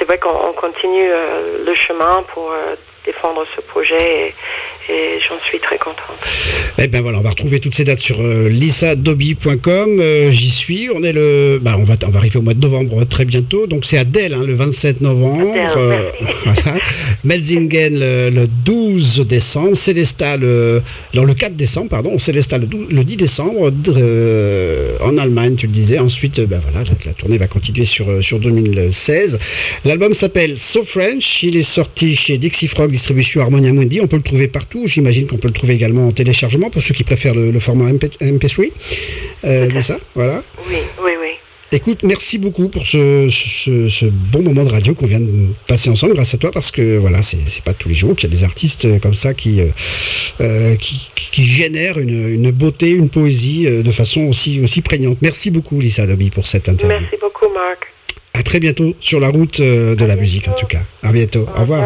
vrai qu'on continue le chemin pour défendre ce projet et j'en suis très contente. Eh ben voilà, on va retrouver toutes ces dates sur lisadobby.com. J'y suis. On est on va arriver au mois de novembre très bientôt. Donc c'est à Dell le 27 novembre. Voilà. Metzingen le 12 décembre. Célestat le 4 décembre, pardon. Célestat le 10 décembre en Allemagne, tu le disais. Ensuite, voilà, la tournée va continuer sur 2016. L'album s'appelle So French. Il est sorti chez Dixie Frog, distribution Harmonia Mundi. On peut le trouver partout. J'imagine qu'on peut le trouver également en téléchargement pour ceux qui préfèrent le format MP3. C'est ça, voilà. Oui. Écoute, merci beaucoup pour ce bon moment de radio qu'on vient de passer ensemble grâce à toi, parce que voilà, c'est pas tous les jours qu'il y a des artistes comme ça qui génèrent une beauté, une poésie de façon aussi prégnante. Merci beaucoup Lisa Dobby pour cette interview. Merci beaucoup Marc. À très bientôt sur la route de la musique en tout cas. À bientôt. Au revoir.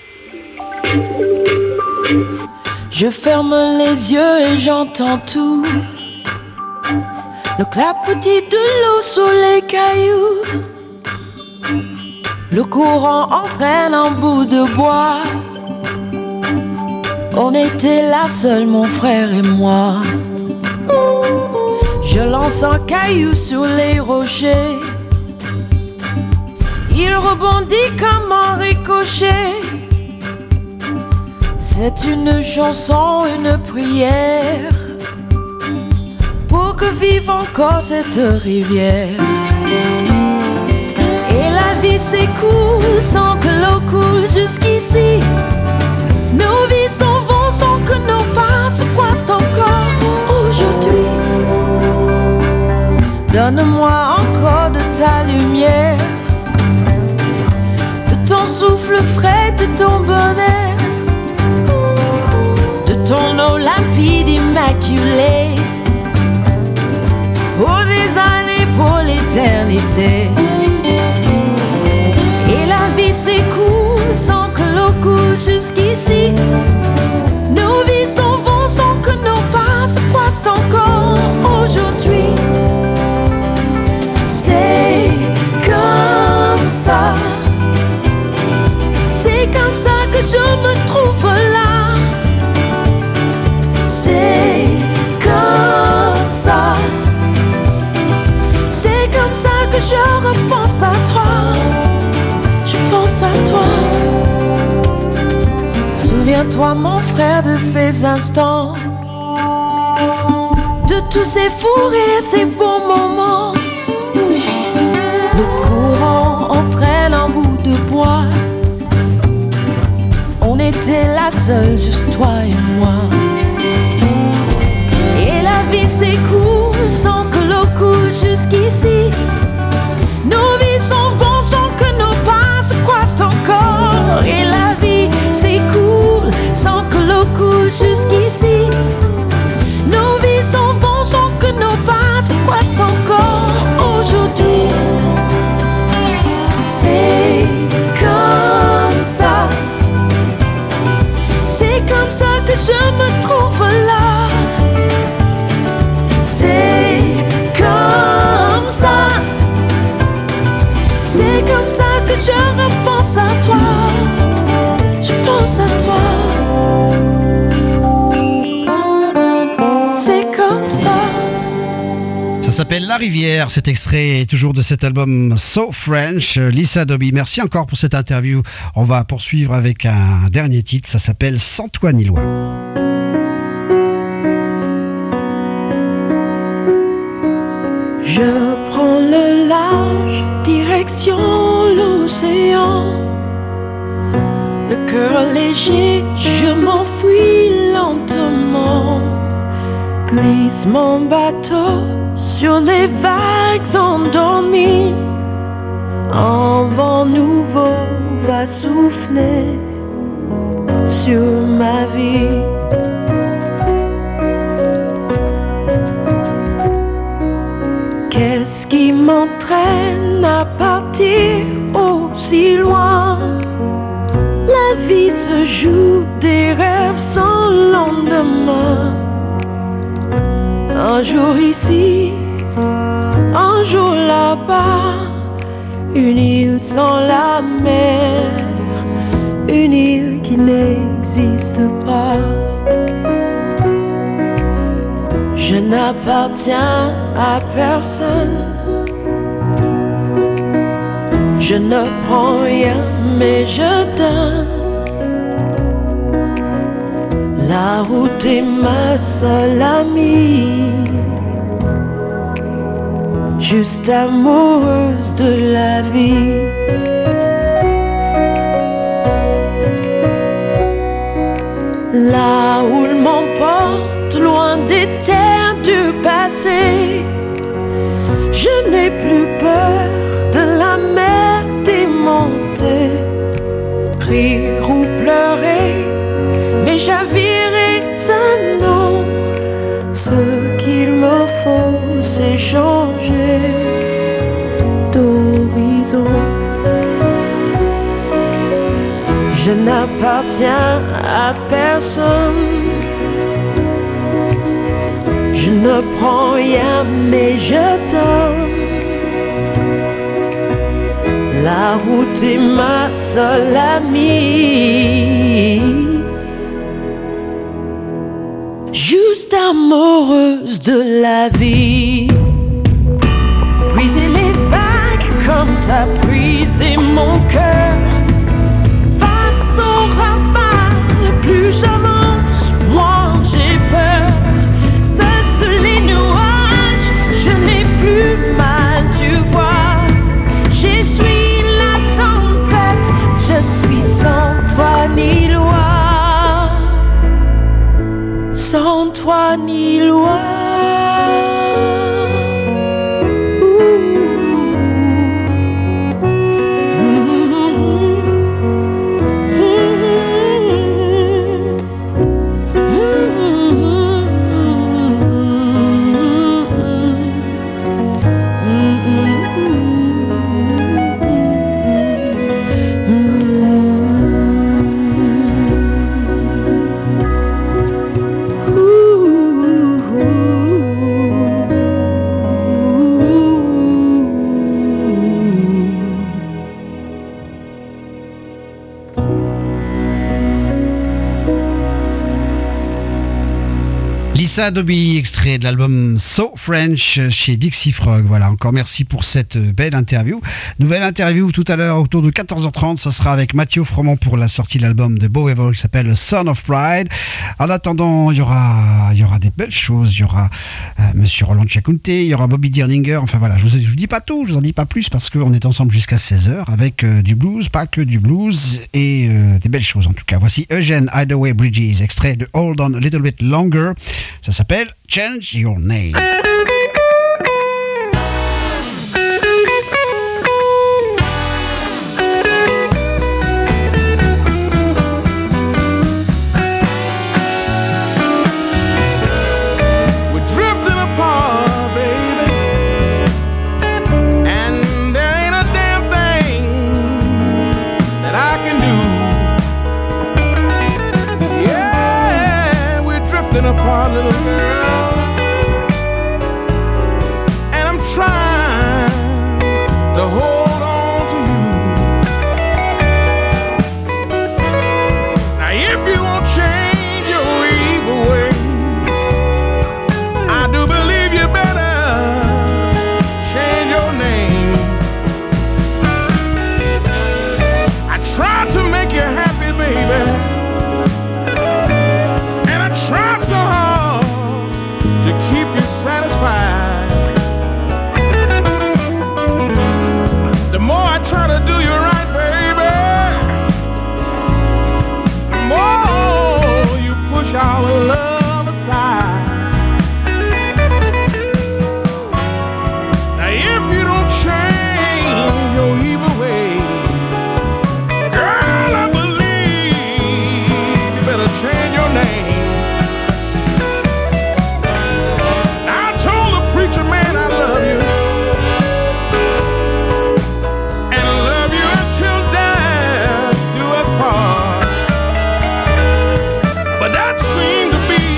Je ferme les yeux et j'entends tout. Le clapotis de l'eau sur les cailloux. Le courant entraîne un bout de bois. On était là seuls, mon frère et moi. Je lance un caillou sur les rochers. Il rebondit comme un ricochet. C'est une chanson, une prière pour que vive encore cette rivière. Et la vie s'écoule sans que l'eau coule jusqu'ici. Nos vies s'en vont sans que nos pas se croisent encore aujourd'hui. Donne-moi encore de ta lumière, de ton souffle frais, de ton bonheur, ton eau limpide immaculée, pour des années, pour l'éternité. Et la vie s'écoule sans que l'eau coule jusqu'ici. Nos vies s'en vont sans que nos pas se croisent encore aujourd'hui. C'est comme ça, c'est comme ça que je me trouve là. C'est comme ça, c'est comme ça que je repense à toi. Je pense à toi. Souviens-toi mon frère de ces instants, de tous ces fous rires, ces bons moments. Le courant entraîne un bout de bois. On était là seuls, juste toi et moi. La vie s'écoule sans que l'eau coule jusqu'ici. Nos vies s'en vont sans que nos pas se croisent encore. Et la vie s'écoule sans que l'eau coule jusqu'ici. Nos vies s'en vont sans que nos pas se croisent encore aujourd'hui. C'est comme ça, c'est comme ça que je me trouve là. C'est comme ça, c'est comme ça que je repense à toi. Je pense à toi. C'est comme ça. Ça s'appelle La Rivière, cet extrait toujours de cet album So French. Lisa Dobby, merci encore pour cette interview. On va poursuivre avec un dernier titre, ça s'appelle Sans toi ni loi. Je prends le large, direction l'océan. Le cœur léger, je m'enfuis lentement. Glisse mon bateau sur les vagues endormies. Un vent nouveau va souffler sur ma vie. Qu'est-ce qui m'entraîne à partir aussi loin? La vie se joue des rêves sans lendemain. Un jour ici, un jour là-bas. une île sans la mer, une île qui n'existe pas. Je n'appartiens à personne, je ne prends rien mais je donne. La route est ma seule amie, juste amoureuse de la vie. Là où il m'emporte, loin des terres du passé, je n'ai plus peur de la mer démontée. Rire ou pleurer, mais j'avirai un nom. Ce qu'il me faut, c'est changer d'horizon. Je n'appartiens à personne, je ne prends rien mais je donne. La route est ma seule amie, juste amoureuse de la vie. Briser les vagues comme t'as brisé mon cœur. Face aux rafales, plus j'avance, moins j'ai peur. Seul sur les nuages, je n'ai plus mal, tu vois. J'essuie la tempête, je suis sans toi ni loi, sans toi ni loi. Lisa Dobie, extrait de l'album So French chez Dixie Frog. Voilà, encore merci pour cette belle interview. Nouvelle interview tout à l'heure autour de 14h30. Ça sera avec Mathieu Froment pour la sortie de l'album de Beau Evil qui s'appelle Son of Pride. En attendant, il y aura des belles choses. Il y aura Monsieur Roland Tchakounte, il y aura Bobby Dirlinger. Enfin voilà, je vous dis pas tout, je vous en dis pas plus parce qu'on est ensemble jusqu'à 16h avec du blues, pas que du blues et des belles choses en tout cas. Voici Eugene Hideaway Bridges, extrait de Hold On a Little Bit Longer. Ça s'appelle Change Your Name. Apart, little girl, and I'm trying to hold on to you. Now if you won't change your evil ways, I do believe you better change your name. I tried to make you happy, baby, tried so hard to keep you satisfied. The more I try to do you right, baby, the more you push our love aside. Now if you don't change your evil ways, girl, I believe you better change your name. Man, I love you and love you until death do us part. But that seemed to be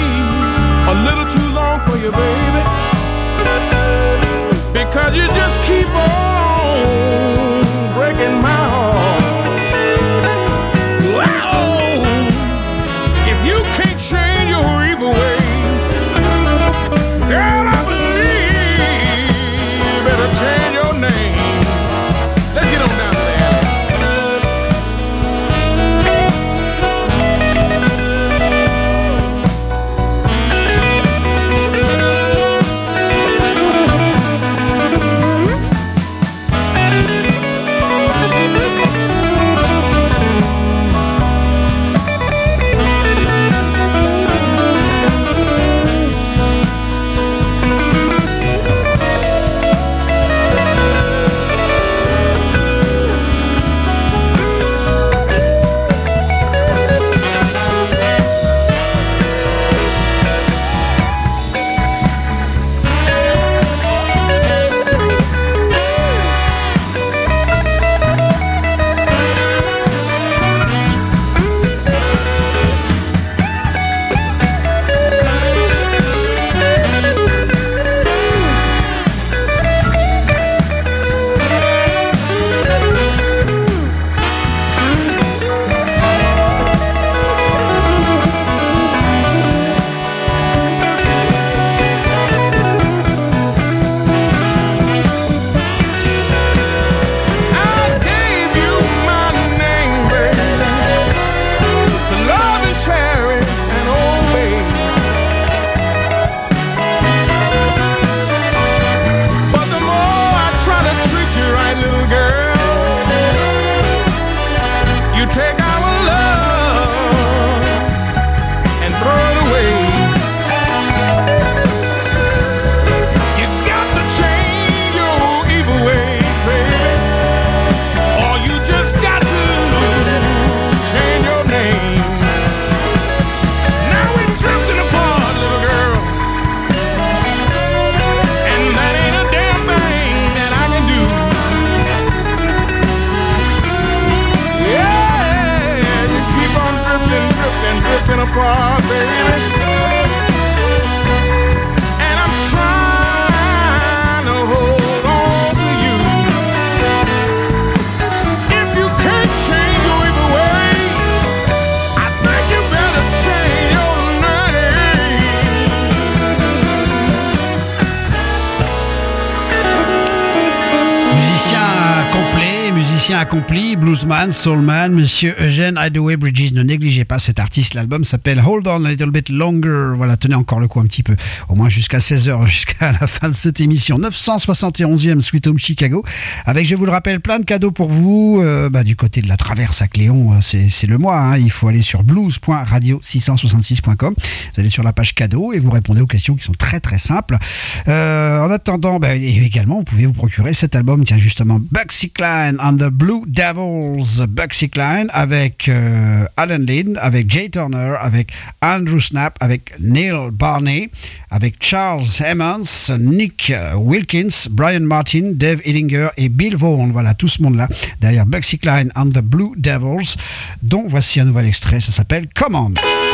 musicien accompli, bluesman, soulman, monsieur Eugene Hideaway Bridges. Ne négligez pas cet artiste. L'album s'appelle Hold On a Little Bit Longer. Voilà, tenez encore le coup un petit peu, au moins jusqu'à 16h, jusqu'à la fin de cette émission. 971e Sweet Home Chicago, avec, je vous le rappelle, plein de cadeaux pour vous. Du côté de la Traverse à Cléon, c'est le mois, hein. Il faut aller sur blues.radio666.com. Vous allez sur la page cadeaux et vous répondez aux questions qui sont très très simples. En attendant, également, vous pouvez vous procurer cet album, tiens justement, Bugsy Cline and the Blue Devils. Bugsy Cline avec Alan Lynn, avec Jay Turner, avec Andrew Snap, avec Neil Barney, avec Charles Emmons, Nick Wilkins, Brian Martin, Dave Hillinger et Bill Vaughan. Voilà, tout ce monde-là derrière Bugsy Cline and the Blue Devils, dont voici un nouvel extrait, ça s'appelle Come On.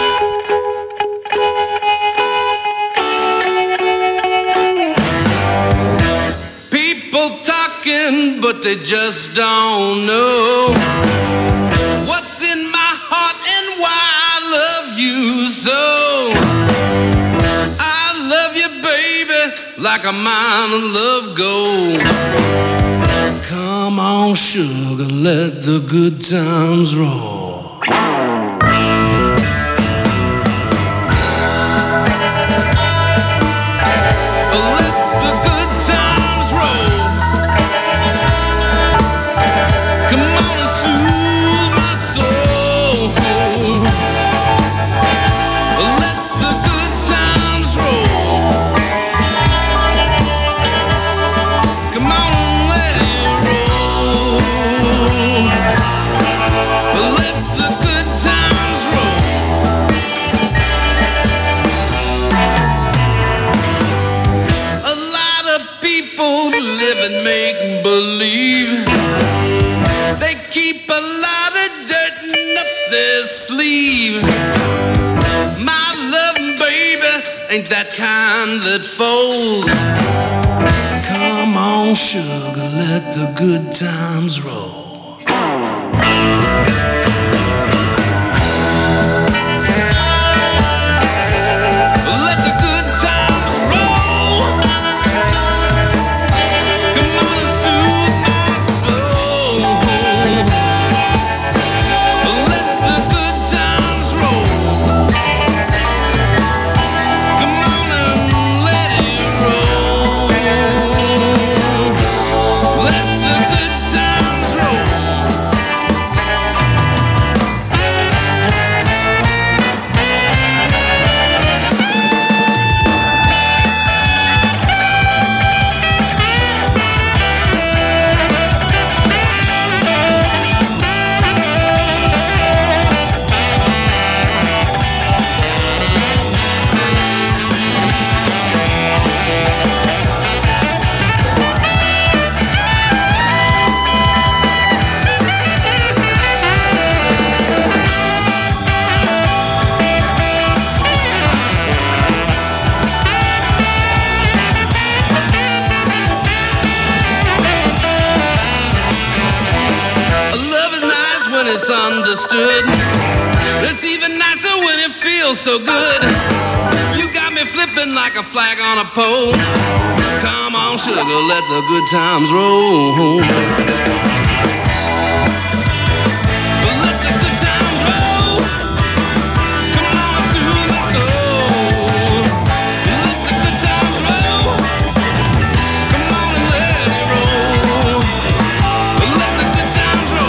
But they just don't know what's in my heart and why I love you so. I love you, baby, like a mine of love gold. Come on, sugar, let the good times roll. Make believe they keep a lot of dirt up their sleeve. My loving baby ain't that kind that folds. Come on, sugar, let the good times roll. It's understood. It's even nicer when it feels so good. You got me flipping like a flag on a pole. Come on, sugar, let the good times roll. Let the good times roll. Come on, soothe my soul. Let the good times roll. Come on and let it roll. Let the good times roll.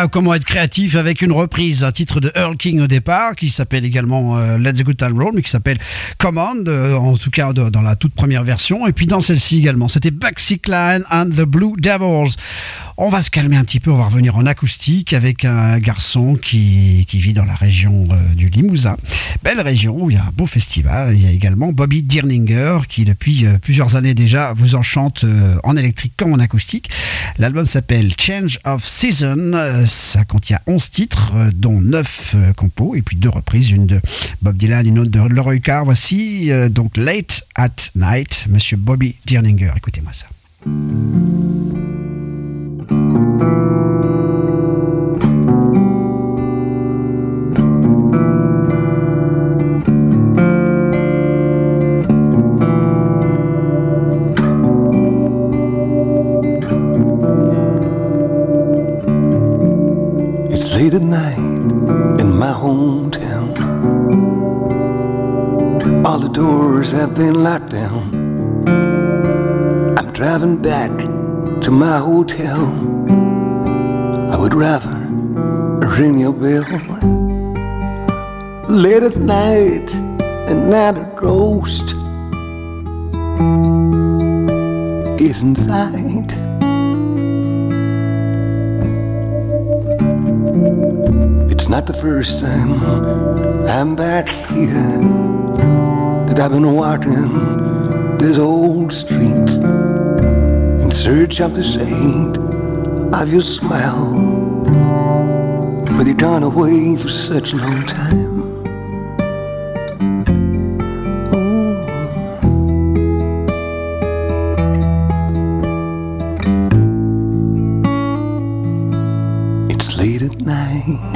Voilà comment être créatif avec une reprise, un titre de Earl King au départ, qui s'appelle également Let the Good Time Roll, mais qui s'appelle Command, en tout cas dans la toute première version, et puis dans celle-ci également. C'était Baxi Klein and the Blue Devils. On va se calmer un petit peu, on va revenir en acoustique avec un garçon qui vit dans la région du Limousin. Belle région où il y a un beau festival. Il y a également Bobby Dirninger qui depuis plusieurs années déjà vous enchante en électrique comme en acoustique. L'album s'appelle Change of Season. Ça contient 11 titres dont 9 compos et puis 2 reprises, une de Bob Dylan, une autre de Leroy Carr. Voici donc Late at Night, Monsieur Bobby Dirninger. Écoutez-moi ça. It's late at night in my hometown. All the doors have been locked down. I'm driving back to my hotel. I would rather ring your bell. Late at night and not a ghost is in sight. It's not the first time I'm back here that I've been walking these old streets in search of the shade of your smile, but you're gone away for such a long time. It's late at night.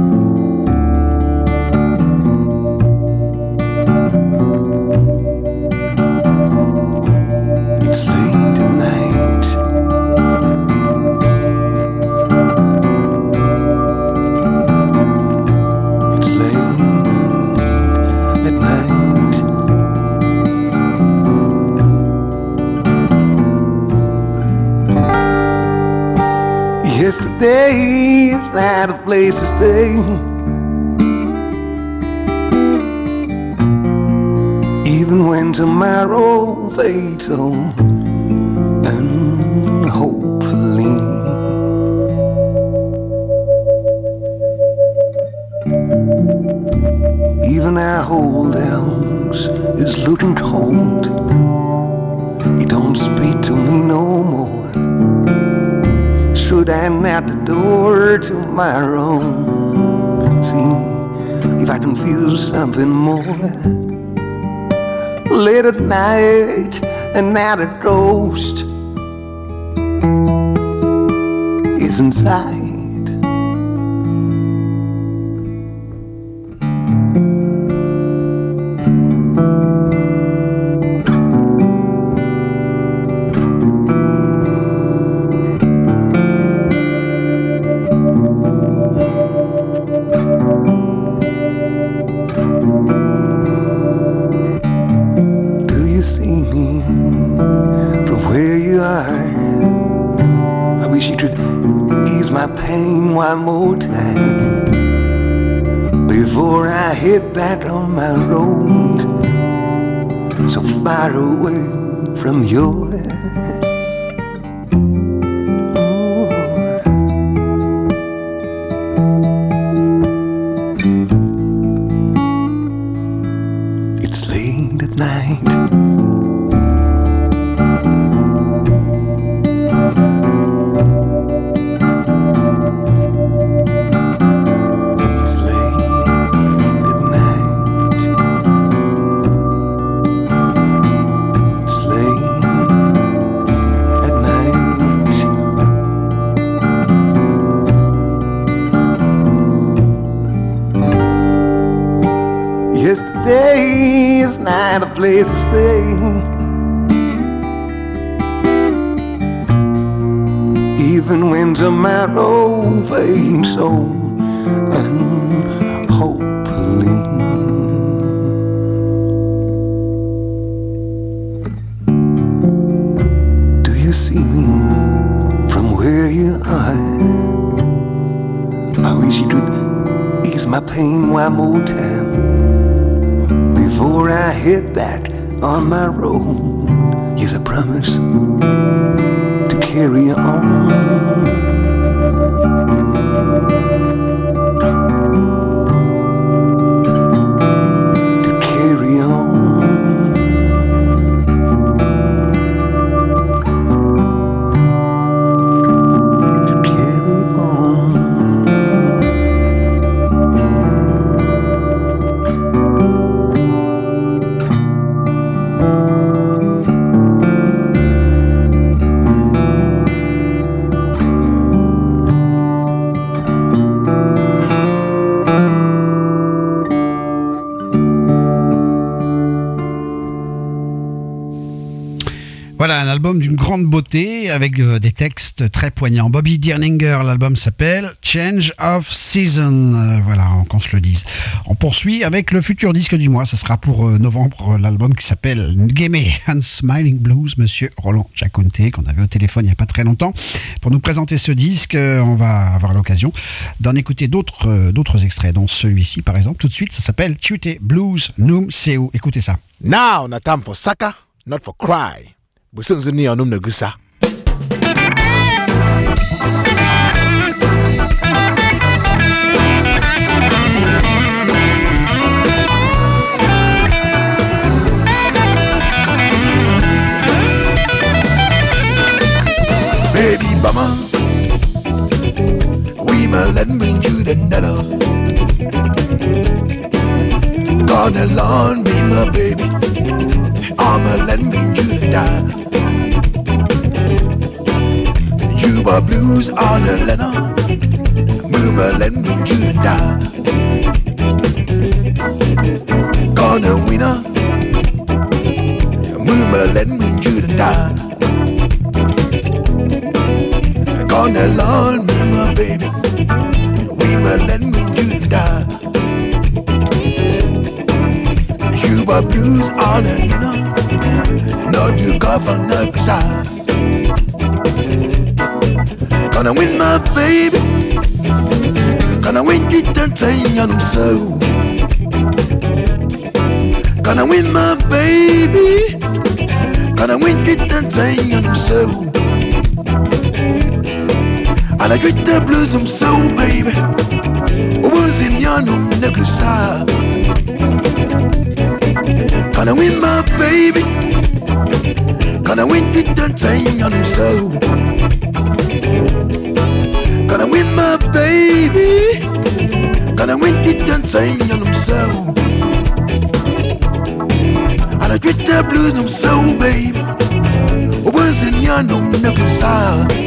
Yesterday is not a place to stay. Even when tomorrow fades on, and hopefully even our old house is looking cold. You don't speak to me no more. Should I knock the door tomorrow? See if I can feel something more. Late at night and not a ghost is inside. One more time before I hit back on my road, so far away from yours. It's late at night. Yesterday is not a place to stay. Even when tomorrow fades so unhopefully. Do you see me from where you are? ease my pain one more time before I head back on my road. Yes, I promise to carry on. Voilà, un album d'une grande beauté avec des textes très poignants. Bobby Dirninger, l'album s'appelle Change of Season. Voilà, qu'on se le dise. On poursuit avec le futur disque du mois. Ça sera pour novembre, l'album qui s'appelle Ngeme and Smiling Blues, monsieur Roland Giaconte, qu'on avait au téléphone il n'y a pas très longtemps. Pour nous présenter ce disque, on va avoir l'occasion d'en écouter d'autres extraits, dont celui-ci par exemple. Tout de suite, ça s'appelle Tute Blues Num Seu. Écoutez ça. Now, not time for sucker, not for cry. Busunzu ni onum negusa. Baby mama, we ma let me you the nella. Gonna lawn me my baby, I'ma let me you the die. Juba blues on a lena, Muma let me you the die. Gonna winner, Muma let me you the die. Gonna lawn me my baby, we ma let me you the die. Juba blues on a lena, not you governor side. Gonna win my baby, gonna win it and say I'm so. Gonna win my baby, gonna win it and say I'm so. And I treat the blues I'm so baby, was in Yanum Nagusa. Gonna win my baby, gonna win it and say I'm so. Gonna win my baby, gonna win it and say I'm so. And I treat the blues I'm so baby, was in Yanum Nagusa.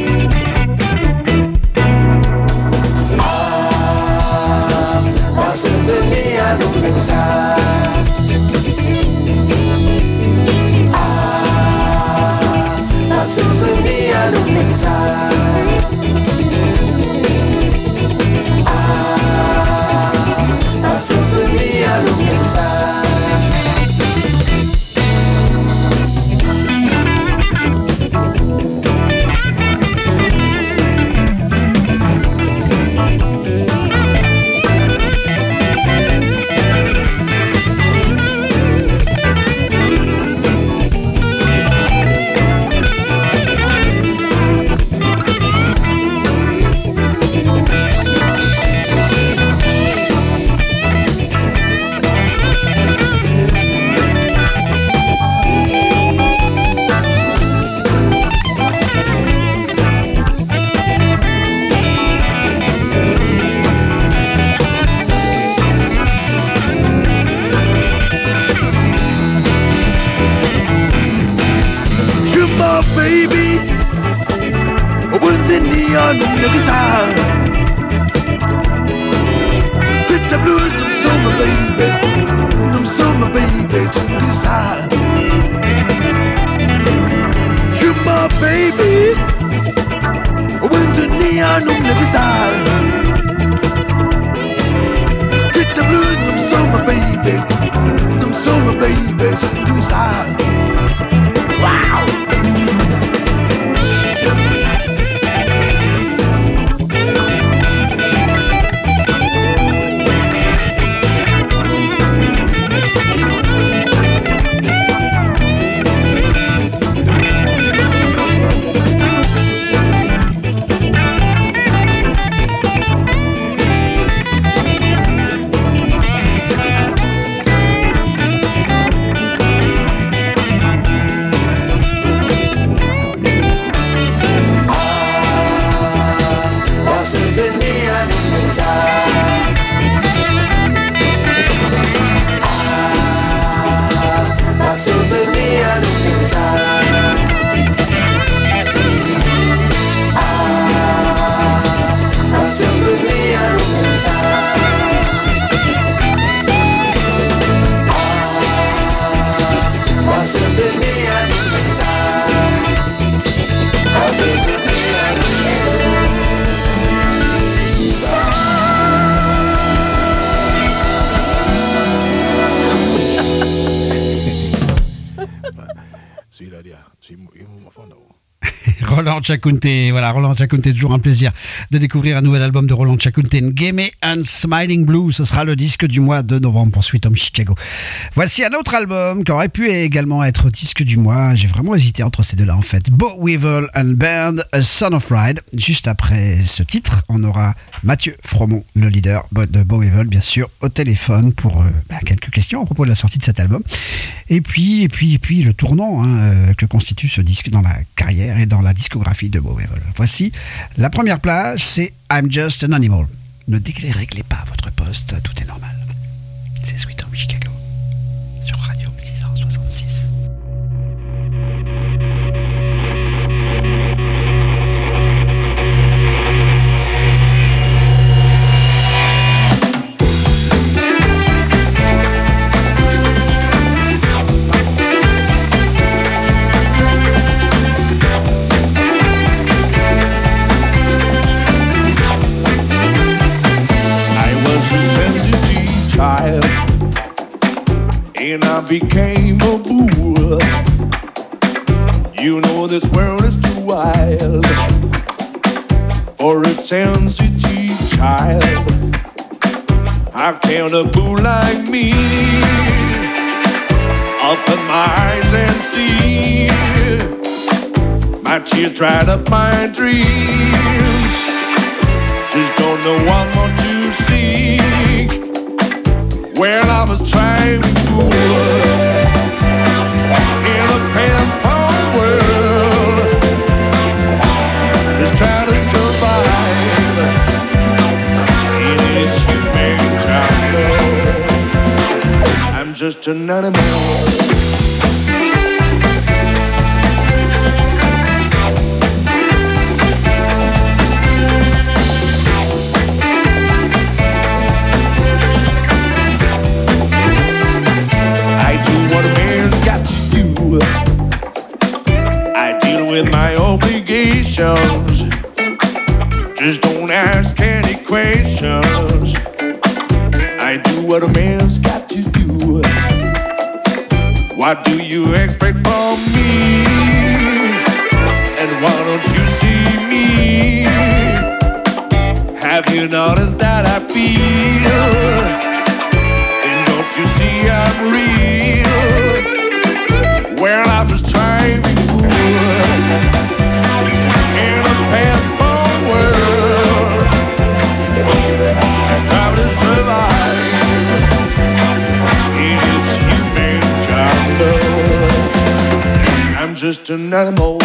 Sì, io mi fondo. Roland Tchakounte, voilà, Roland Tchakounte, toujours un plaisir de découvrir un nouvel album de Roland Tchakounte, Game and Smiling Blue, ce sera le disque du mois de novembre pour Sweet Home Chicago. Voici un autre album qui aurait pu également être disque du mois, j'ai vraiment hésité entre ces deux-là en fait, Bo Weevil and Band, A Son of Pride. Juste après ce titre, on aura Mathieu Fromont, le leader de Bo Weevil, bien sûr, au téléphone pour quelques questions à propos de la sortie de cet album. Et puis le tournant que constitue ce disque dans la carrière et dans la discographie de Bo Weevil. Voici la première plage, c'est I'm Just an Animal. Ne déréglez pas votre poste, tout est normal. C'est Sweet Home Chicago sur Radio 666. Child, and I became a fool. You know this world is too wild for a sensitive child. How can a fool like me open my eyes and see my tears dried up my dreams? Just don't know what more to seek. Well, I was trying to fool in a painful world, just trying to survive in this human jungle. I'm just an animal. With my obligations, just don't ask any questions. I do what a man's got to do. What do you expect from me? And why don't you see me? Have you noticed that I feel? And don't you see I'm real? Well, I'm just trying to in a painful world, it's time to survive in this human jungle. I'm just an animal.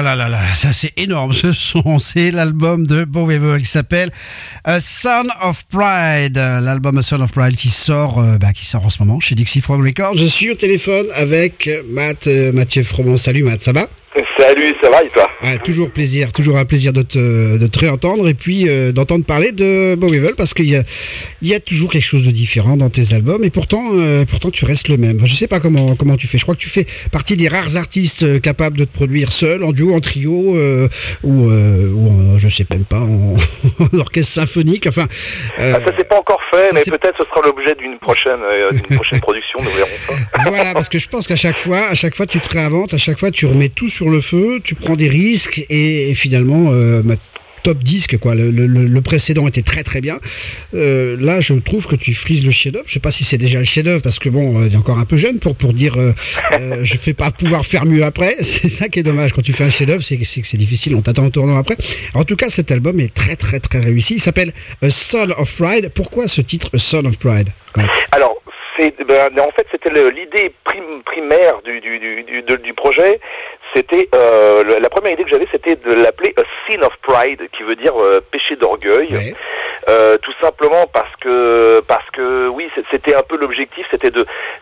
là là là là, ça c'est énorme ce son, c'est l'album de Beau Weevil qui s'appelle A Son of Pride, l'album A Son of Pride qui sort en ce moment chez Dixie Frog Records. Je suis au téléphone avec Mathieu Froment. Salut Matt, ça va ? Salut, ça va et toi ? Toujours un plaisir de te réentendre et puis d'entendre parler de Beau Weevil parce qu'il y a toujours quelque chose de différent dans tes albums et pourtant tu restes le même. Je sais pas comment tu fais. Je crois que tu fais partie des rares artistes capables de te produire seul, en duo, en trio ou je sais même pas en orchestre symphonique. Enfin, ça c'est pas encore fait, mais peut-être ce sera l'objet d'une prochaine production. Nous verrons ça. Voilà, parce que je pense qu'à chaque fois tu te réinventes, à chaque fois tu remets tout sur le feu, tu prends des risques et finalement top disque quoi. Le précédent était très très bien. Là je trouve que tu frises le chef-d'œuvre. Je sais pas si c'est déjà le chef-d'œuvre parce que bon, il est encore un peu jeune pour dire je vais pas pouvoir faire mieux après. C'est ça qui est dommage quand tu fais un chef-d'œuvre, c'est que c'est difficile. On t'attend au tournant après. En tout cas, cet album est très très très réussi. Il s'appelle A Son of Pride. Pourquoi ce titre A Son of Pride, Matt ? Alors en fait c'était l'idée primaire du projet. C'était la première idée que j'avais, c'était de l'appeler A Sin of Pride, qui veut dire péché d'orgueil. Ouais. Tout simplement parce que oui, c'était un peu l'objectif, c'était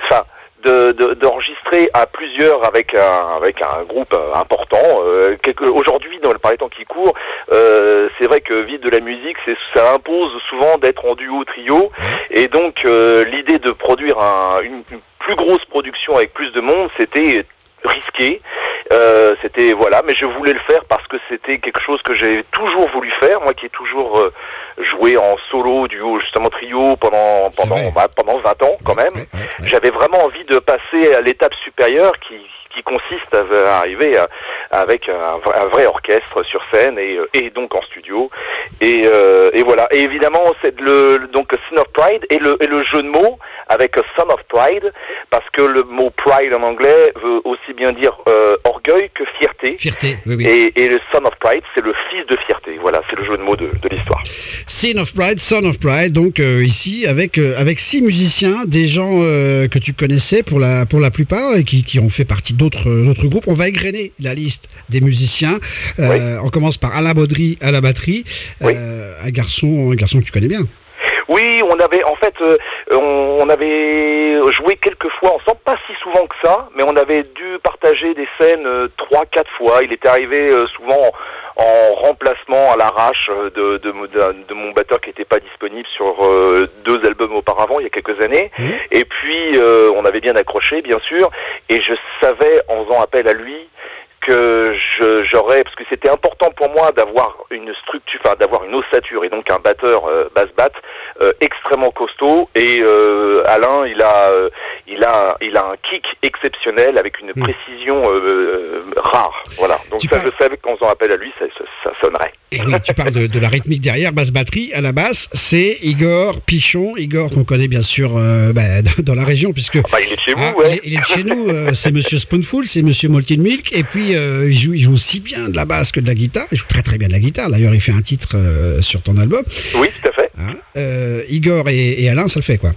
d'enregistrer à plusieurs avec un groupe important. Aujourd'hui, par les temps qui courent, c'est vrai que vivre de la musique, ça impose souvent d'être en duo, trio, et donc l'idée de produire une plus grosse production avec plus de monde, c'était risqué. C'était mais je voulais le faire parce que c'était quelque chose que j'ai toujours voulu faire, moi qui ai toujours joué en solo, duo, justement trio pendant 20 ans quand même. J'avais vraiment envie de passer à l'étape supérieure qui consiste à arriver avec un vrai orchestre sur scène et donc en studio et voilà. Et évidemment c'est donc Sin of Pride et le jeu de mots avec a Son of Pride, parce que le mot pride en anglais veut aussi bien dire orgueil que fierté. Fierté, oui. Et le Son of Pride, c'est le fils de fierté. Voilà, c'est le jeu de mots de l'histoire. Sin of Pride, Son of Pride, donc ici avec 6 musiciens, des gens que tu connaissais pour la plupart et qui ont fait partie d'autres groupes. On va égrener la liste des musiciens. On commence par Alain Baudry à la batterie, un garçon que tu connais bien. Oui, on avait joué quelques fois ensemble, pas si souvent que ça, mais on avait dû partager des scènes 3-4 fois. Il était arrivé souvent en remplacement à l'arrache de mon batteur qui n'était pas disponible sur 2 albums auparavant, il y a quelques années. Et puis, on avait bien accroché, bien sûr, et je savais, en faisant appel à lui, que j'aurais, parce que c'était important pour moi d'avoir une structure, d'avoir une ossature et donc un batteur basse-batte extrêmement costaud. Et Alain, il a un kick exceptionnel avec une précision rare. Voilà. Donc je savais qu'en faisant appel à lui, ça sonnerait. Et oui, tu parles de la rythmique derrière, basse-batterie. À la basse, c'est Igor Pichon. Igor qu'on connaît bien sûr dans la région, puisque il est de chez vous, il est de chez nous. C'est Monsieur Spoonful, c'est Monsieur Malted Milk, et puis il joue aussi bien de la basse que de la guitare. Il joue très très bien de la guitare. D'ailleurs, il fait un titre sur ton album. Oui, tout à fait. Igor et Alain, ça le fait quoi.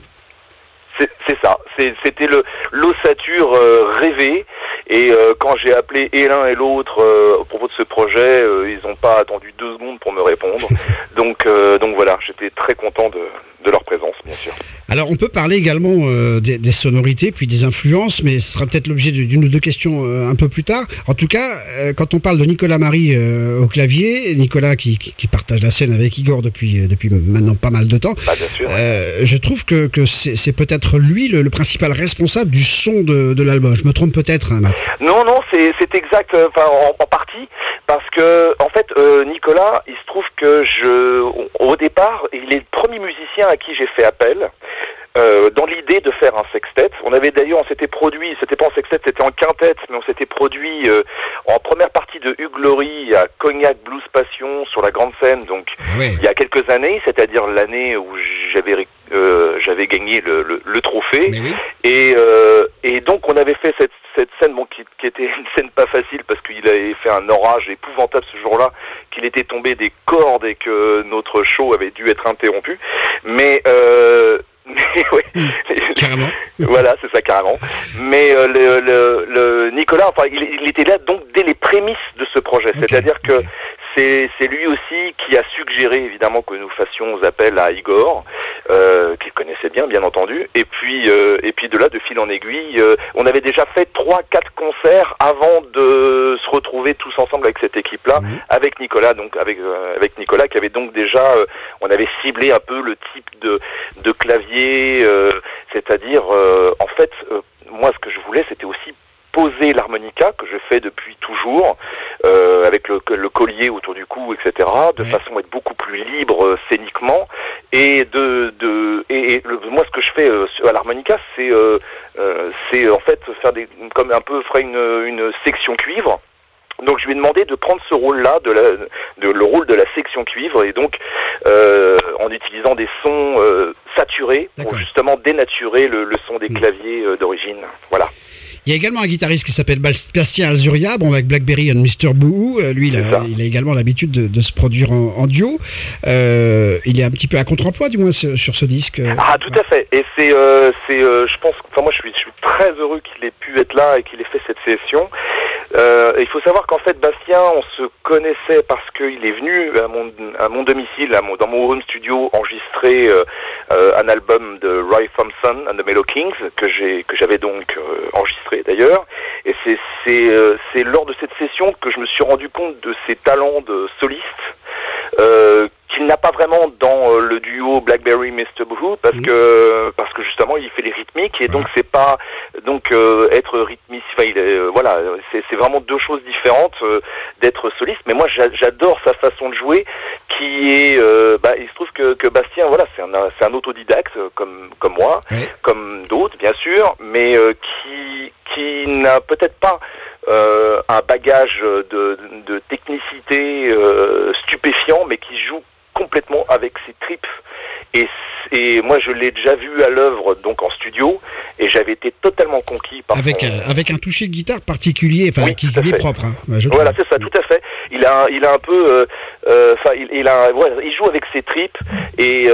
C'est ça. C'était l'ossature rêvée. Et quand j'ai appelé et l'un et l'autre à propos de ce projet, ils n'ont pas attendu 2 secondes pour me répondre. Donc voilà, j'étais très content de leur présence, bien sûr. Alors on peut parler également des sonorités, puis des influences, mais ce sera peut-être l'objet d'une ou 2 questions un peu plus tard. En tout cas, quand on parle de Nicolas Marie au clavier, Nicolas qui partage la scène avec Igor depuis maintenant pas mal de temps, bien sûr, je trouve que c'est peut-être lui le principal responsable du son de l'album. Je me trompe peut-être, hein, Matt. Non, c'est exact, en partie, parce que en fait, Nicolas, il se trouve que au départ, il est le premier musicien à qui j'ai fait appel. Dans l'idée de faire un sextet. On s'était produit, c'était pas en sextet, c'était en quintette, mais on s'était produit en première partie de Hugh Glory à Cognac Blues Passion sur la grande scène, donc il y a quelques années, c'est-à-dire l'année où j'avais gagné le trophée, et donc on avait fait cette scène qui était une scène pas facile parce qu'il avait fait un orage épouvantable ce jour-là, qu'il était tombé des cordes et que notre show avait dû être interrompu, mais Mais, ouais. Carrément. Voilà, c'est ça, carrément. Mais Nicolas, enfin, il était là donc dès les prémices de ce projet. Okay, C'est-à-dire que okay. c'est lui aussi qui a suggéré évidemment que nous fassions appel à Igor, qu'il connaissait bien entendu. Et puis de là, de fil en aiguille, on avait déjà fait 3-4 concerts avant de se retrouver tous ensemble avec cette équipe-là, avec Nicolas, donc avec Nicolas qui avait donc déjà, on avait ciblé un peu le type de clavier, c'est-à-dire en fait, moi ce que je voulais, c'était aussi poser l'harmonica, que je fais depuis toujours, avec le collier autour du cou, etc., de façon à être beaucoup plus libre scéniquement, et moi ce que je fais à l'harmonica, c'est en fait faire comme un peu ferait une section cuivre. Donc je lui ai demandé de prendre ce rôle-là, le rôle de la section cuivre, et donc en utilisant des sons saturés pour justement dénaturer le son des claviers d'origine. Voilà. Il y a également un guitariste qui s'appelle Bastien Alzuria, bon, avec Blackberry and Mr. Boo. Lui, il a également l'habitude de se produire en duo. Il est un petit peu à contre-emploi, du moins, sur ce disque. Ah, tout à fait. Et je pense, enfin, moi, je suis très heureux qu'il ait pu être là et qu'il ait fait cette session. Il faut savoir qu'en fait, Bastien, on se connaissait parce qu'il est venu à mon domicile, dans mon home studio, enregistrer un album de Roy Thompson and the Mellow Kings que j'avais donc enregistré d'ailleurs. Et c'est lors de cette session que je me suis rendu compte de ses talents de soliste. Qu'il n'a pas vraiment dans le duo Blackberry Mr. Boohoo parce que justement il fait les rythmiques et donc c'est pas être rythmique, voilà, c'est vraiment deux choses différentes d'être soliste. Mais moi j'adore sa façon de jouer qui est il se trouve que Bastien, voilà, c'est un autodidacte comme moi, comme d'autres bien sûr, mais qui n'a peut-être pas un bagage de technicité stupéfiant, mais qui joue complètement avec ses tripes. Et moi, je l'ai déjà vu à l'œuvre, donc en studio, et j'avais été totalement conquis par avec un toucher de guitare particulier, enfin qui lui est propre. Hein, voilà, c'est ça, tout à fait. Il a un peu, il joue avec ses tripes et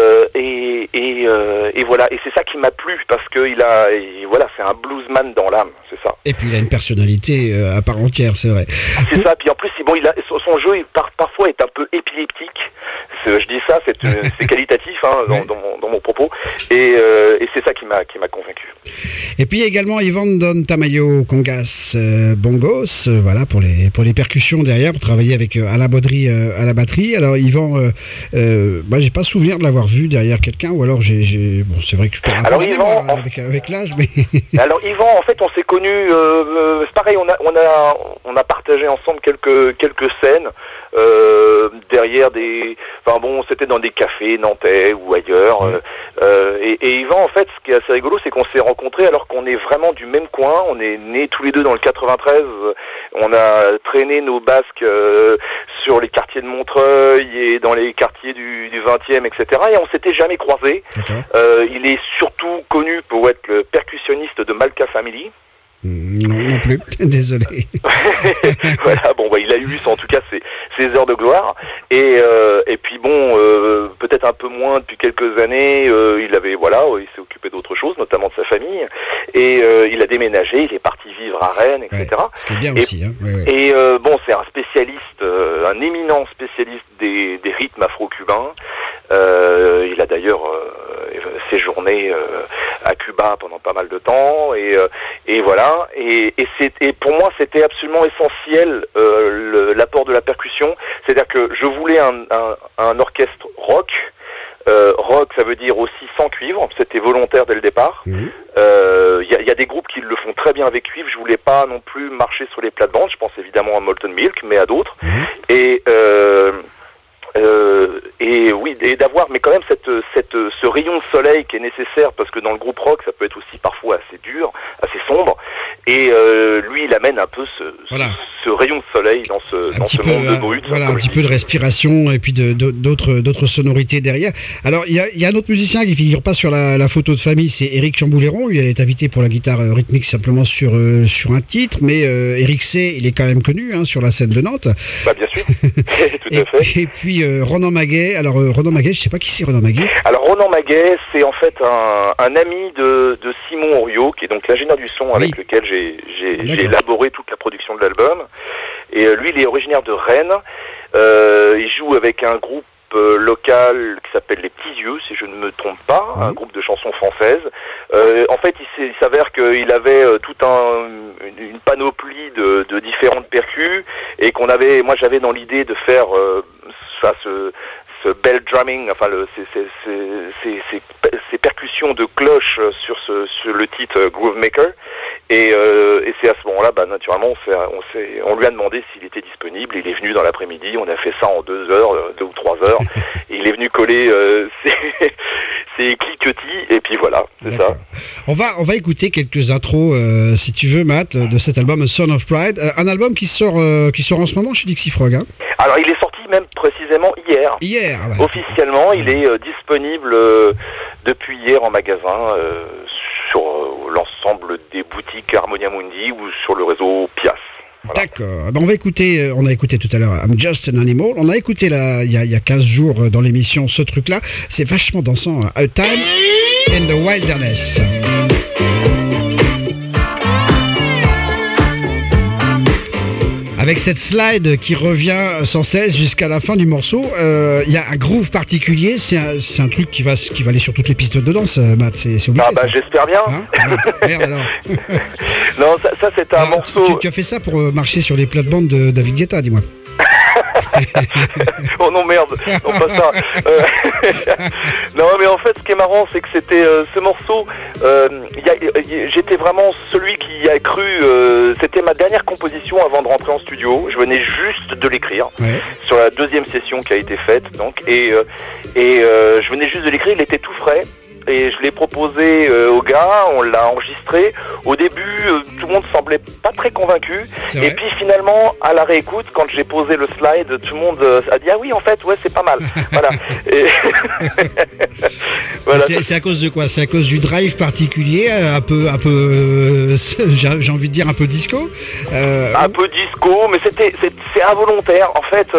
voilà. Et c'est ça qui m'a plu parce que c'est un bluesman dans l'âme, c'est ça. Et puis il a une personnalité à part entière, c'est vrai. C'est ça. Puis en plus, son jeu parfois est un peu épileptique. Je dis ça, c'est qualitatif dans mon propos, et c'est ça qui m'a convaincu. Et puis il y a également Yvan Don Tamayo Congas Bongos, voilà, pour les percussions derrière, pour travailler avec Alain Baudry à la batterie. Alors Yvan, j'ai pas souvenir de l'avoir vu derrière quelqu'un, ou alors bon, c'est vrai que je peux alors Yvan, avec l'âge, mais alors Yvan, en fait, on s'est connus, c'est pareil, on a partagé ensemble quelques scènes. Derrière c'était dans des cafés nantais ou ailleurs. Et Yvan, en fait, ce qui est assez rigolo, c'est qu'on s'est rencontrés alors qu'on est vraiment du même coin. On est nés tous les deux dans le 93. On a traîné nos basques sur les quartiers de Montreuil et dans les quartiers du 20e, etc. Et on s'était jamais croisés. Il est surtout connu pour être le percussionniste de Malka Family. Non plus, désolé. Voilà, bon, il a eu en tout cas ses heures de gloire, et puis bon, peut-être un peu moins depuis quelques années. Il s'est occupé d'autre chose, notamment de sa famille, et il a déménagé, il est parti vivre à Rennes, etc. Ce qui est bien aussi, hein. Et c'est un spécialiste, un éminent spécialiste des rythmes afro-cubains. Il a d'ailleurs séjourné à Cuba pendant pas mal de temps, et voilà. Et pour moi, c'était absolument essentiel l'apport de la percussion. C'est-à-dire que je voulais un orchestre rock. Rock, ça veut dire aussi sans cuivre. C'était volontaire dès le départ. Y a des groupes qui le font très bien avec cuivre. Je voulais pas non plus marcher sur les plates-bandes. Je pense évidemment à Molten Milk, mais à d'autres. Et d'avoir, mais quand même ce rayon de soleil qui est nécessaire, parce que dans le groupe rock, ça peut être aussi parfois assez dur, assez sombre, Et lui, il amène un peu ce rayon de soleil dans ce monde de brut. Voilà, un petit peu de respiration et puis d'autres sonorités derrière. Alors, il y a un autre musicien qui figure pas sur la photo de famille, c'est Éric Chambouléron. Il est invité pour la guitare rythmique simplement sur un titre, mais Éric C, il est quand même connu sur la scène de Nantes. Bah bien sûr, tout à fait. Et puis Ronan Maguet. Alors Ronan Maguet, je sais pas qui c'est Ronan Maguet. Alors Ronan Maguet, c'est en fait un ami de Simon Oriot, qui est donc l'ingénieur du son avec lequel j'ai élaboré toute la production de l'album. Et lui, il est originaire de Rennes. Il joue avec un groupe local qui s'appelle Les Petits Yeux, si je ne me trompe pas, un groupe de chansons françaises. En fait, il s'avère qu'il avait toute une panoplie de différentes percus, et moi j'avais dans l'idée de faire ce bell drumming, enfin ces percussions de cloche sur le titre Groove Maker, et c'est à ce moment-là, naturellement, on lui a demandé s'il était disponible. Il est venu dans l'après-midi, on a fait ça en 2 ou 3 heures, et il est venu coller ses cliquetis, et puis voilà, c'est ça. On va écouter quelques intros, si tu veux, Matt, de cet album Son of Pride, un album qui sort en ce moment chez Dixie Frog. Alors, il est sorti même précisément hier. Officiellement, il est disponible depuis hier en magasin sur l'ensemble des boutiques Harmonia Mundi ou sur le réseau Pias. Voilà. D'accord. On a écouté tout à l'heure I'm Just an Animal. On a écouté il y a 15 jours dans l'émission ce truc-là. C'est vachement dansant. A Time in the Wilderness. Avec cette slide qui revient sans cesse jusqu'à la fin du morceau, il y a un groove particulier. C'est un truc qui va aller sur toutes les pistes de danse, Matt. C'est obligé. J'espère bien. Merde alors. Non, ça c'est un morceau. Tu as fait ça pour marcher sur les plates-bandes de David Guetta, dis-moi. Oh non, merde, non, pas ça. Non, mais en fait, ce qui est marrant, c'est que c'était ce morceau. J'étais vraiment celui qui a cru. C'était ma dernière composition avant de rentrer en studio. Je venais juste de l'écrire sur la 2e session qui a été faite, donc, et je venais juste de l'écrire. Il était tout frais. Et je l'ai proposé au gars, on l'a enregistré. Au début, tout le monde semblait pas très convaincu. Et puis finalement, à la réécoute, quand j'ai posé le slide, tout le monde a dit « Ah oui, en fait, ouais, c'est pas mal. » Voilà. Voilà. C'est à cause de quoi? C'est à cause du drive particulier, un peu j'ai envie de dire un peu disco. Un peu disco, mais c'est involontaire. En fait,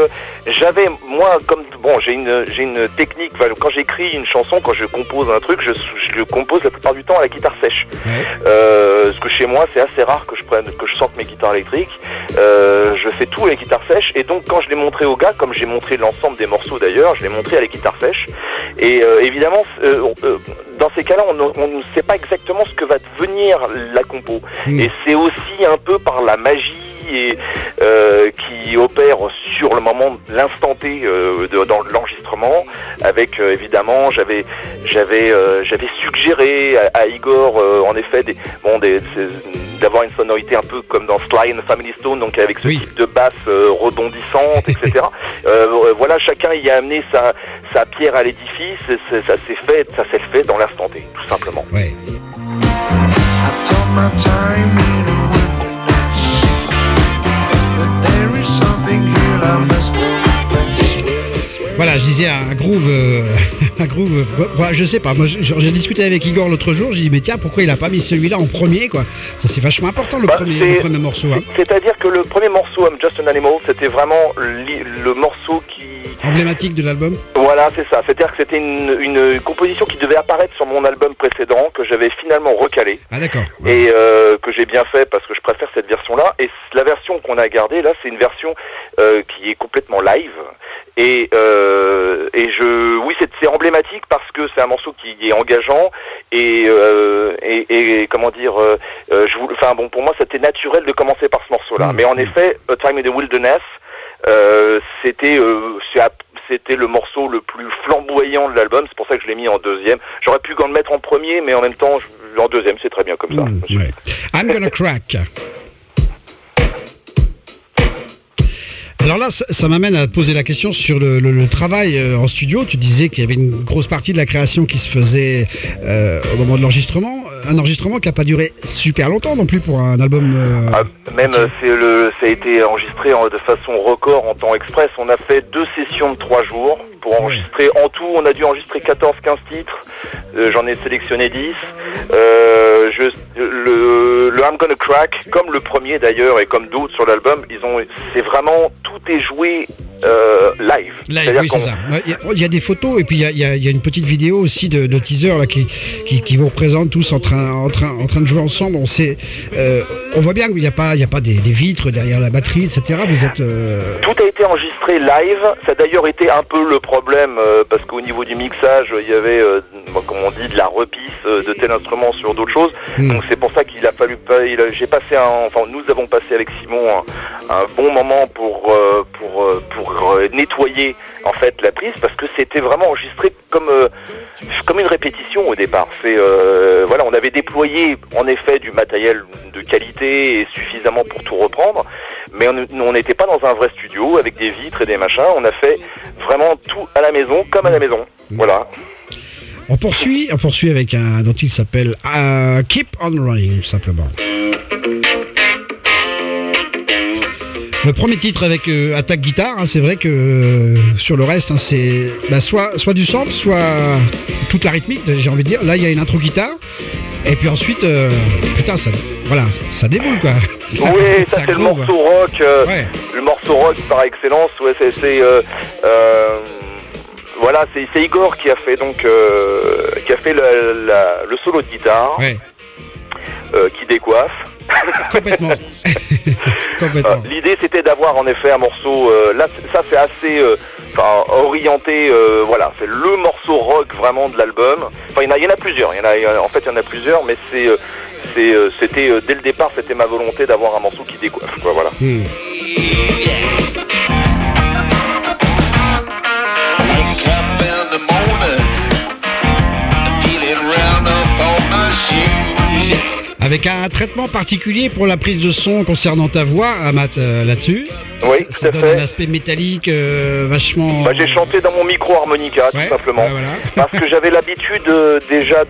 j'ai une technique. Quand j'écris une chanson, quand je compose un truc, je le compose la plupart du temps à la guitare sèche. Parce que chez moi, c'est assez rare que je sorte mes guitares électriques. Je fais tout à la guitare sèche, et donc quand je l'ai montré au gars, comme j'ai montré l'ensemble des morceaux d'ailleurs, je l'ai montré à la guitare sèche. Et évidemment, dans ces cas-là, on ne sait pas exactement ce que va devenir la compo. Et c'est aussi un peu par la magie qui opère sur le moment, l'instant T dans l'enregistrement, avec évidemment j'avais suggéré à Igor en effet d'avoir une sonorité un peu comme dans Sly and the Family Stone, donc avec ce type de basse rebondissante, etc. Voilà, chacun y a amené sa pierre à l'édifice, ça s'est fait dans l'instant T, tout simplement. Voilà, je disais un groove, je sais pas, moi j'ai discuté avec Igor l'autre jour, j'ai dit mais tiens, pourquoi il a pas mis celui-là en premier, quoi. Ça c'est vachement important, le premier morceau. C'est-à-dire que le premier morceau, I'm Just an Animal, c'était vraiment le morceau emblématique de l'album. Voilà, c'est ça. C'est-à-dire que c'était une composition qui devait apparaître sur mon album précédent, que j'avais finalement recalé. Ah d'accord. Et que j'ai bien fait parce que je préfère cette version-là. Et la version qu'on a gardée là, c'est une version qui est complètement live. Oui, c'est emblématique parce que c'est un morceau qui est engageant et comment dire, pour moi c'était naturel de commencer par ce morceau-là. Mais en effet, A Time in the Wilderness, c'était le morceau le plus flamboyant de l'album. C'est pour ça que je l'ai mis en 2e. J'aurais pu le mettre en premier, mais en même temps, en 2e, c'est très bien comme ça. I'm Gonna Crack. Alors là, ça m'amène à te poser la question sur le travail en studio. Tu disais qu'il y avait une grosse partie de la création qui se faisait au moment de l'enregistrement. un enregistrement qui n'a pas duré super longtemps non plus pour un album. Ça a été enregistré de façon record en temps express. On a fait 2 sessions de 3 jours pour enregistrer. En tout, on a dû enregistrer 14-15 titres. J'en ai sélectionné 10. Le I'm Gonna Crack, comme le premier d'ailleurs et comme d'autres sur l'album, c'est vraiment tout est joué live. Live, oui, c'est ça. Il y a des photos et puis il y a une petite vidéo aussi de teaser là qui vous représente tous en train de jouer ensemble. On voit bien qu'il n'y a pas des vitres derrière la batterie, etc. Vous êtes Tout a été enregistré live. Ça a d'ailleurs été un peu le problème parce qu'au niveau du mixage, il y avait, comme on dit, de la repisse de tel instrument sur d'autres choses. Donc c'est pour ça qu'il a fallu. Nous avons passé avec Simon un bon moment pour nettoyer en fait la prise parce que c'était vraiment enregistré comme une répétition au départ. On avait déployé en effet du matériel de qualité et suffisamment pour tout reprendre, mais on n'était pas dans un vrai studio avec des vitres et des machins. On a fait vraiment tout à la maison, comme à la maison. Voilà. On poursuit avec un dont il s'appelle Keep on Running, tout simplement. Le premier titre avec attaque guitare, hein, c'est vrai que sur le reste, hein, c'est soit du sample, soit toute la rythmique, j'ai envie de dire. Là, il y a une intro guitare, et puis ensuite, ça déboule quoi. Ça c'est le morceau rock, le morceau rock par excellence. Ouais, c'est Igor qui a fait le solo de guitare, qui décoiffe. Complètement. L'idée c'était d'avoir en effet un morceau. Là, ça c'est assez orienté. C'est le morceau rock vraiment de l'album. Enfin, il y en a plusieurs. Il y en a plusieurs, mais c'était dès le départ, c'était ma volonté d'avoir un morceau qui décoiffe. Quoi, voilà. Avec un traitement particulier pour la prise de son concernant ta voix, Amat, là-dessus. Oui, ça donne un aspect métallique vachement... J'ai chanté dans mon micro-harmonica, tout simplement. Parce que j'avais l'habitude de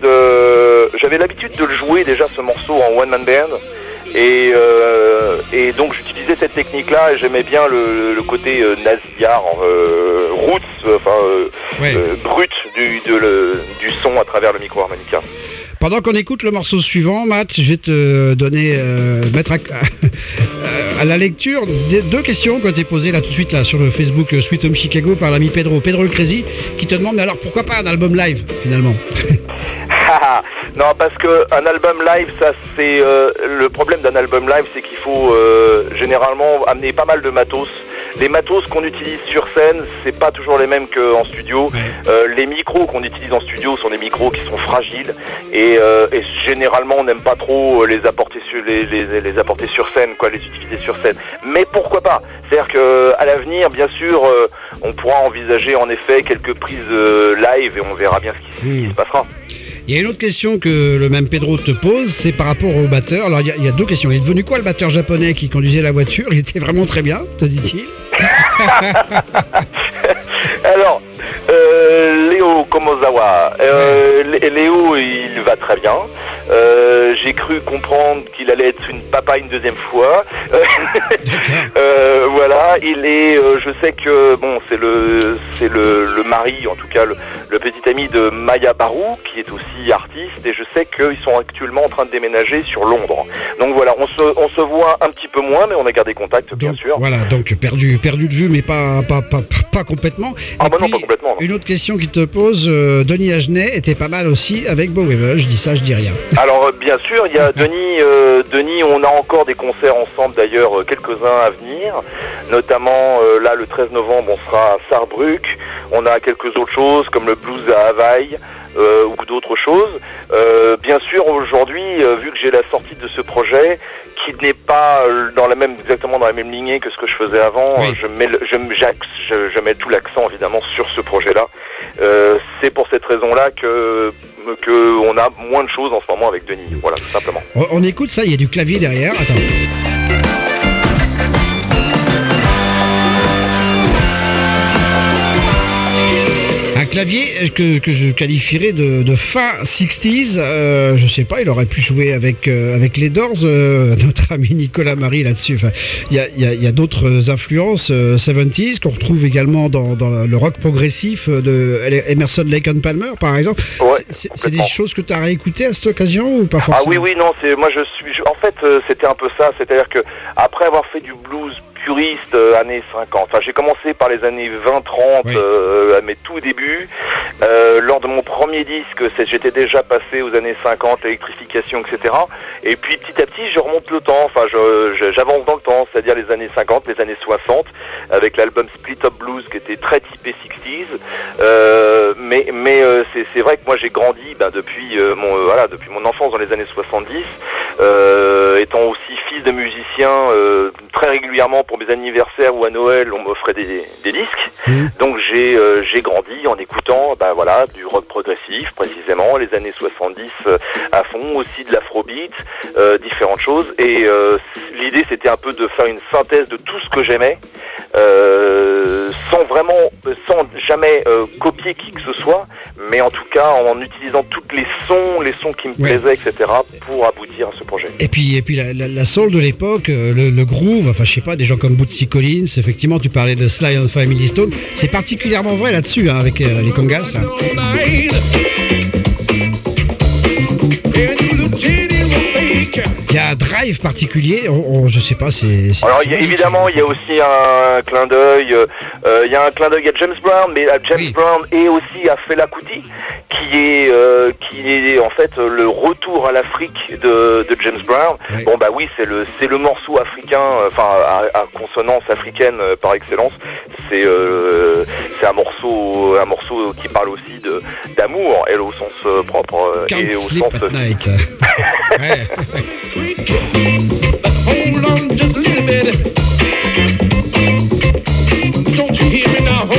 le jouer déjà, ce morceau en one-man band. Et donc j'utilisais cette technique-là et j'aimais bien le côté nasillard, roots, brut du son à travers le micro-harmonica. Pendant qu'on écoute le morceau suivant, Matt, je vais te donner, mettre à la lecture 2 questions qui ont été posées là tout de suite là sur le Facebook Sweet Home Chicago par l'ami Pedro Crazy, qui te demande alors pourquoi pas un album live finalement. Non, parce que un album live, ça c'est le problème d'un album live, c'est qu'il faut généralement amener pas mal de matos. Les matos qu'on utilise sur scène, c'est pas toujours les mêmes qu'en studio. Les micros qu'on utilise en studio sont des micros qui sont fragiles et généralement on n'aime pas trop les apporter sur scène, les utiliser sur scène. Mais pourquoi pas ? C'est-à-dire que à l'avenir, bien sûr, on pourra envisager en effet quelques prises live et on verra bien ce qui se passera. Il y a une autre question que le même Pedro te pose, c'est par rapport au batteur. Alors il y a 2 questions. Il est devenu quoi le batteur japonais qui conduisait la voiture ? Il était vraiment très bien, te dit-il. Alors, Léo Komozawa. Léo, il va très bien. J'ai cru comprendre qu'il allait être papa une deuxième fois. Voilà, il est. Je sais que c'est le mari, en tout cas le petit ami de Maya Barou, qui est aussi artiste, et je sais qu'ils sont actuellement en train de déménager sur Londres. Donc voilà, on se voit un petit peu moins, mais on a gardé contact, bien sûr. Voilà, donc perdu de vue, mais pas complètement. Non, pas complètement. Non. Une autre question qui te pose, Denis Agenet était pas mal aussi avec Beau Weevil. Je dis ça, je dis rien. Alors bien sûr, il y a Denis, on a encore des concerts ensemble d'ailleurs, quelques-uns à venir, notamment là le 13 novembre on sera à Sarrebruck, on a quelques autres choses comme le blues à Havaï ou d'autres choses. Bien sûr aujourd'hui, vu que j'ai la sortie de ce projet qui n'est pas exactement dans la même lignée que ce que je faisais avant, oui. je mets tout l'accent évidemment sur ce projet-là. C'est pour cette raison-là que on a moins de choses en ce moment avec Denis, voilà, tout simplement. On écoute ça, il y a du clavier derrière, attends. clavier que je qualifierais de fin 60s. Je sais pas, il aurait pu jouer avec les Doors, notre ami Nicolas Marie là-dessus. Enfin, il y a d'autres influences 70s qu'on retrouve également dans le rock progressif de Emerson, Lake and Palmer, par exemple. Ouais, c'est des choses que tu as réécoutées à cette occasion ou pas forcément? Ah oui, non, en fait, c'était un peu ça, c'est-à-dire que après avoir fait du blues puriste années 50, enfin j'ai commencé par les années 20-30 oui. À mes tout débuts, lors de mon premier disque, j'étais déjà passé aux années 50, l'électrification, etc. Et puis petit à petit je remonte le temps, enfin j'avance dans le temps, c'est-à-dire les années 50, les années 60, avec l'album Split Up Blues qui était très typé 60s, mais c'est vrai que moi j'ai grandi depuis mon enfance dans les années 70, étant aussi fils de musicien, très régulièrement pour mes anniversaires ou à Noël on m'offrait des disques, donc j'ai grandi en écoutant du rock progressif précisément, les années 70 à fond, aussi de l'afrobeat, différentes choses, et l'idée c'était un peu de faire une synthèse de tout ce que j'aimais, sans jamais copier qui que ce soit, mais en tout cas en utilisant toutes les sons qui me plaisaient, etc., pour aboutir à ce projet. Et puis la soul de l'époque, le groove, enfin je sais pas, des gens comme Bootsy Collins, effectivement tu parlais de Sly and Family Stone, c'est particulièrement vrai là-dessus, hein, avec les congas. Il y a un drive particulier, je sais pas, c'est alors évidemment il y a aussi un clin d'œil, il y a un clin d'œil à James Brown, mais à James Brown et aussi à Fela Kuti, qui est en fait le retour à l'Afrique de James Brown. Oui. Bon oui, c'est le morceau africain, enfin à consonance africaine par excellence. C'est un morceau qui parle aussi d'amour, elle au sens propre et au sens night. Hold on just a little bit. Don't you hear me now?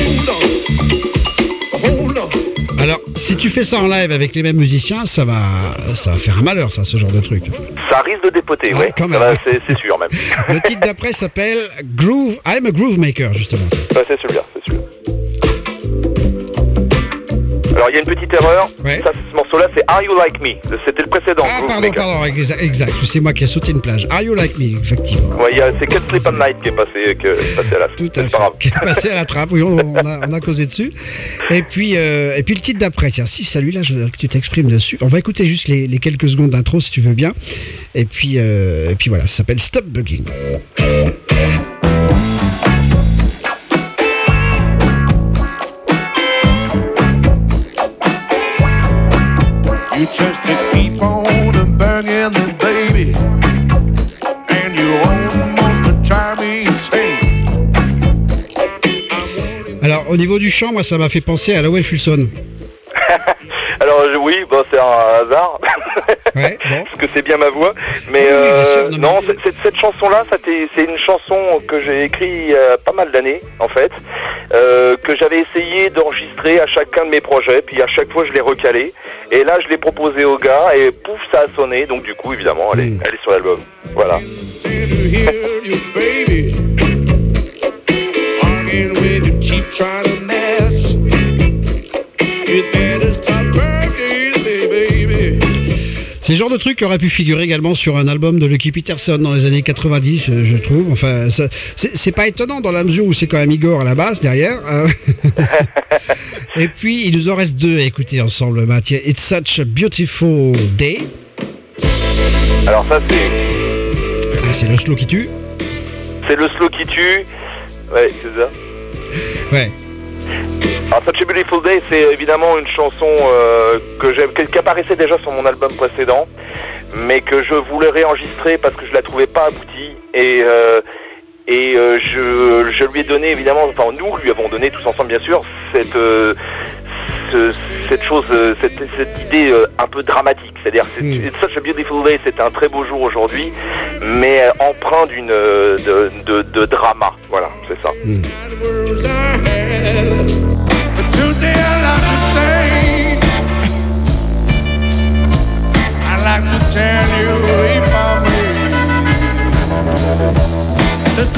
Hold on. Alors, si tu fais ça en live avec les mêmes musiciens, ça va faire un malheur, ça, ce genre de truc. Ça risque de dépoter, ouais. Quand même. C'est sûr même. Le titre d'après s'appelle Groove. I'm a Groove Maker, justement. C'est celui-là, Alors il y a une petite erreur, ce morceau-là c'est Are You Like Me, c'était le précédent. Ah pardon, exact, c'est moi qui ai sauté une plage. Are You Like Me, effectivement. Ouais, c'est Can't Sleep at Night qui est passé à la tout à fait, qui est passé à la trappe, oui, on a causé dessus. Et puis le titre d'après, tiens, si celui-là je veux que tu t'exprimes dessus, on va écouter juste les quelques secondes d'intro si tu veux bien. Et puis voilà, ça s'appelle Stop Bugging. You just to keep on banging the baby, and you almost drive me insane. Alors au niveau du chant, moi ça m'a fait penser à Lowell Fulson. Alors oui, c'est un hasard, ouais, bon. parce que c'est bien ma voix, mais cette chanson-là, c'est une chanson que j'ai écrite il y a pas mal d'années, en fait, que j'avais essayé d'enregistrer à chacun de mes projets, puis à chaque fois je l'ai recalé, et là je l'ai proposé au gars, et pouf, ça a sonné, donc du coup, évidemment, elle est sur l'album, voilà. C'est le genre de truc qui aurait pu figurer également sur un album de Lucky Peterson dans les années 90, je trouve. Enfin, c'est pas étonnant dans la mesure où c'est quand même Igor à la basse derrière. Et puis, il nous en reste deux à écouter ensemble, Mathieu. It's Such a Beautiful Day. Alors ça, c'est... c'est le slow qui tue. C'est le slow qui tue. Ouais, c'est ça. Ouais. Alors Such a Beautiful Day, c'est évidemment une chanson que j'aime, qui apparaissait déjà sur mon album précédent, mais que je voulais réenregistrer parce que je la trouvais pas aboutie, et je lui ai donné évidemment, enfin nous lui avons donné tous ensemble bien sûr cette idée un peu dramatique, c'est-à-dire It's Such a Beautiful Day, c'est un très beau jour aujourd'hui, mais empreint de drama, voilà, c'est ça.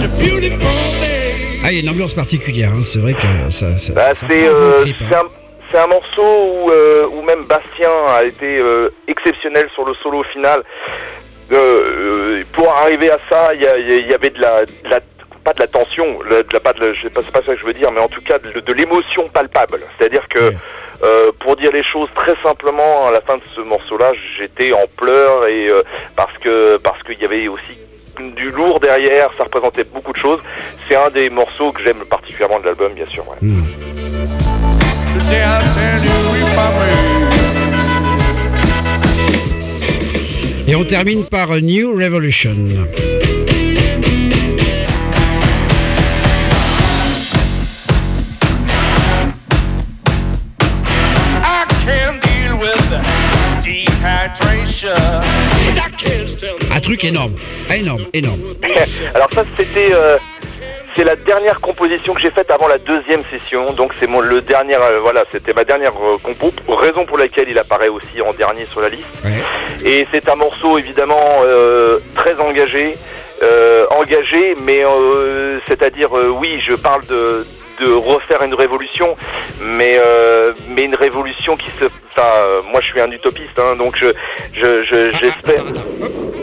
Ah, il y a une ambiance particulière, hein. C'est vrai que ça c'est c'est un morceau où même Bastien a été exceptionnel sur le solo final. Pour arriver à ça, il y avait de la pas de la tension, c'est pas ça que je veux dire, mais en tout cas de l'émotion palpable. C'est-à-dire que pour dire les choses très simplement, à la fin de ce morceau-là, j'étais en pleurs et parce qu'il y avait aussi du lourd derrière, ça représentait beaucoup de choses. C'est un des morceaux que j'aime particulièrement de l'album, bien sûr. Ouais. Et on termine par A New Revolution. Un truc énorme. Alors ça, c'est la dernière composition que j'ai faite avant la deuxième session, donc c'est c'était ma dernière compo, raison pour laquelle il apparaît aussi en dernier sur la liste. Ouais. Et c'est un morceau évidemment très engagé, mais c'est-à-dire oui, je parle de refaire une révolution, mais une révolution qui se... Enfin, moi je suis un utopiste, hein, donc j'espère...